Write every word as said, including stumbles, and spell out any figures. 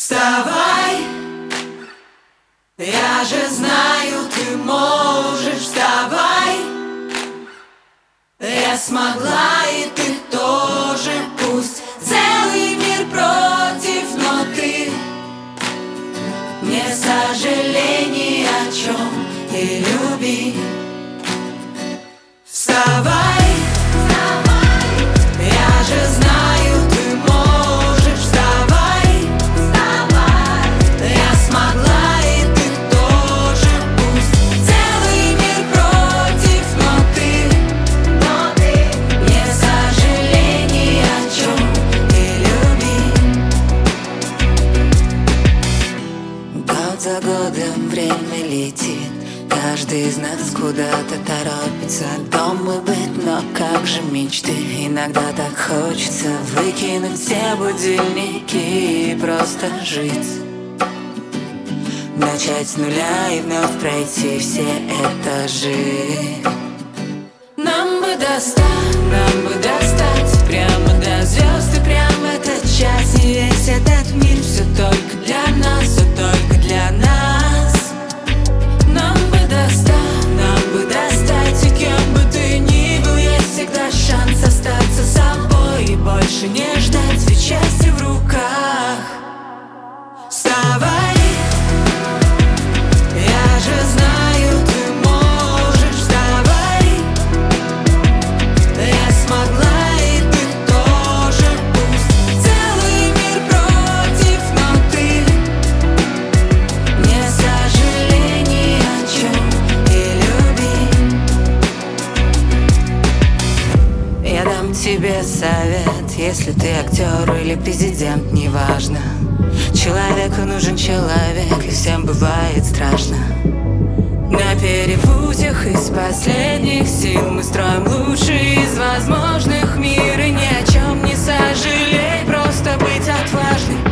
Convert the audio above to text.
Вставай, я же знаю, ты можешь. Вставай, я смогла, и ты тоже. Пусть целый мир против, но ты не сожалей ни о чем и люби. Вставай, я же знаю, ты можешь. Вставай, вставай, я смогла, и ты тоже. Пусть целый мир против, но ты, но ты не сожалей ни о чем и люби. Год за годом время летит, каждый из нас куда-то торопится. Дом и быт, но как же мечты. Иногда так хочется выкинуть все будильники и просто жить. Начать с нуля и вновь пройти все этажи. Нам бы достать, нам бы достать прямо до звезд и прямо этот час. И весь этот мир все только для нас, все только для нас. Нам бы достать, нам бы достать, и кем бы ты ни был, есть всегда шанс остаться собой и больше не ждать, ведь счастье в руках. Вставай, я же знаю, ты можешь. Вставай, я смогла, и ты тоже. Пусть целый мир против, но ты не сожалей ни о чем и люби. Я дам тебе совет, если ты актер или президент, неважно. Человеку нужен человек, и всем бывает страшно. На перепутьях из последних сил мы строим лучший из возможных мир. И ни о чем не сожалей, просто быть отважным.